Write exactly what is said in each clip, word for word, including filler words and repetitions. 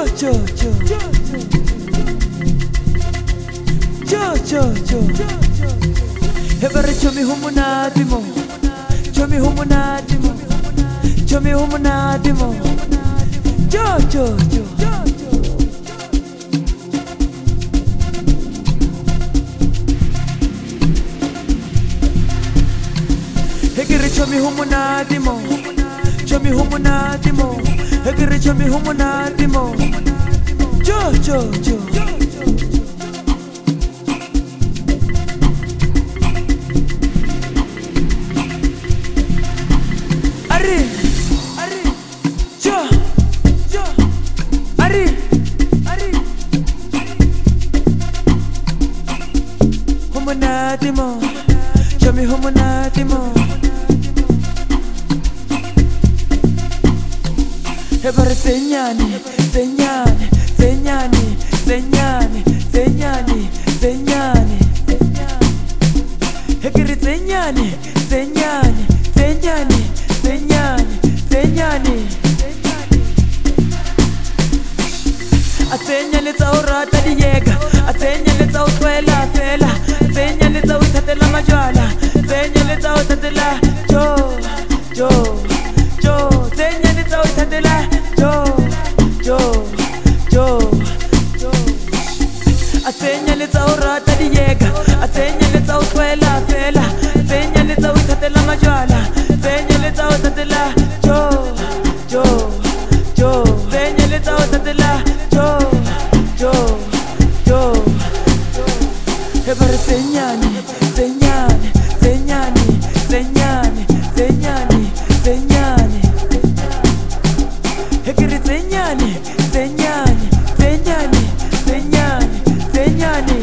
cho cho cho cho cho Hebere chomi humunati mo chomi humunati mo chomi humunati mo cho cho cho Hekere chomi humunati mo chomi humunati mo Hekere chomi humunati mo cho cho cho Ari Ari cho cho Ari Ari Humunati mo chomi humunati mo Hebere senyani, senyani, senyani, senyani, senyani, senyani Hekiri senyani, senyani, senyani, senyani, senyani Asenya letsa urata diyeka, asenya letsa utwela fela Asenya letsa uthatela majwala, asenya letsa uthatela jo, jo, jo Asenya letsa uthatela jo, jo, jo, jo Asenya letsa urata diyeka, asenya letsa utwela fela Asenya letsa uthatela majwala, asenya letsa uthatela jo, jo, jo Asenya letsa uthatela jo, jo, jo Hebere senyani, senyani, senyani, senyani, senyani, senyani Hekiri senyani, senyani, senyani, senyani, senyani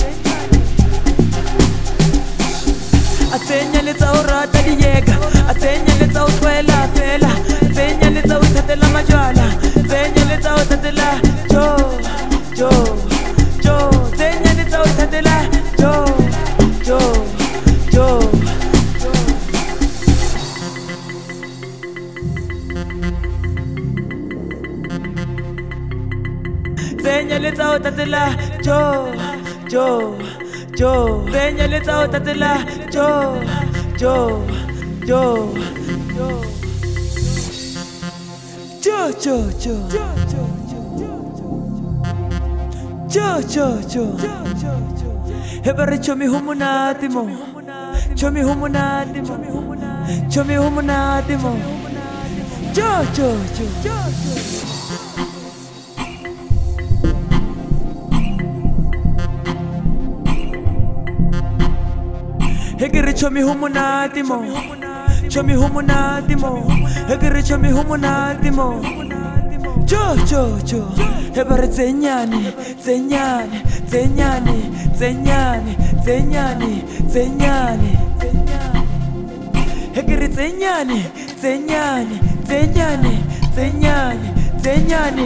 Asenya letsa urata diyeka, asenya letsa utwela fela Asenya letsa uthatela majwala, asenya letsa uthatela jo, jo, jo Asenya letsa uthatela jo, jo, jo Asenya letsa uthatela jo, jo, jo Asenya letsa uthatela jo, jo, jo, jo Cho cho cho cho cho cho Hebere chomi humunati mo chomi humunati mo chomi humunati mo cho cho cho Hekere chomi humunati mo chomi humunati mo Hekere chomi humunati mo cho cho cho Hebere senyani senyani senyani senyani senyani senyani Hekere senyani senyani senyani senyani senyani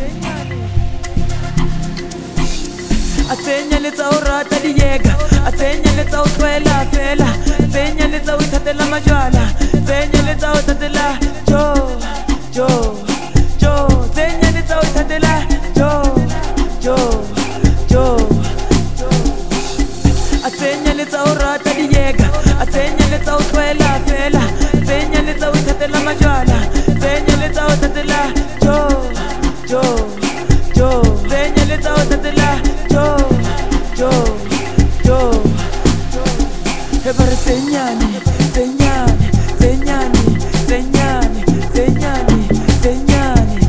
Asenya letsa urata diyeka, asenya letsa utwela fela Asenya letsa uthatela majwala, asenya letsa uthatela jo, jo, jo Asenya letsa uthatela jo, jo, jo Asenya letsa urata diyeka, asenya letsa utwela fela Asenya letsa uthatela majwala, asenya letsa uthatela jo, jo, jo Asenya letsa uthatela jo, jo, jo Hebere senyani, senyani, senyani, senyani, senyani, senyani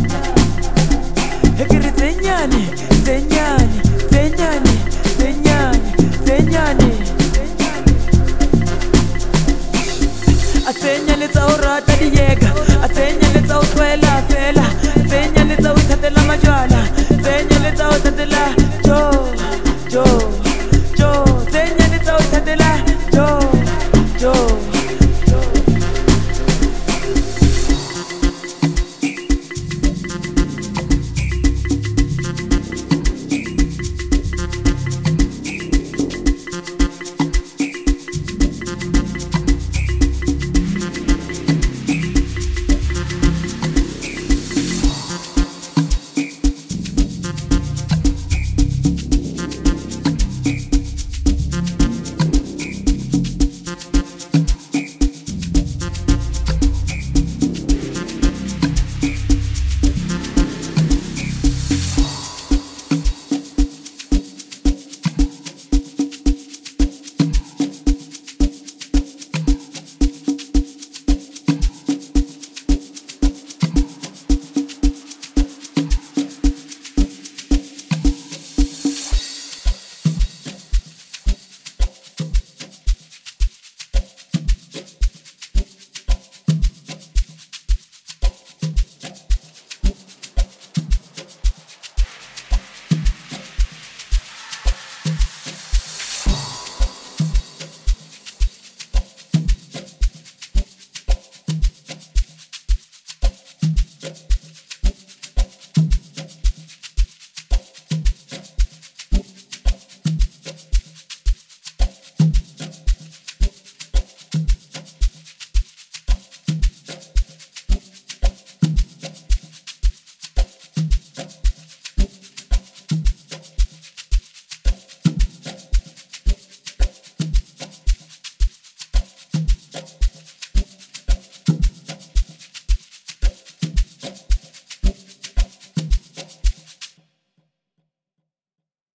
Hekere senyani, senyani, senyani, senyani, senyani Asenya letsa urata diyeka, asenya letsa utwela fela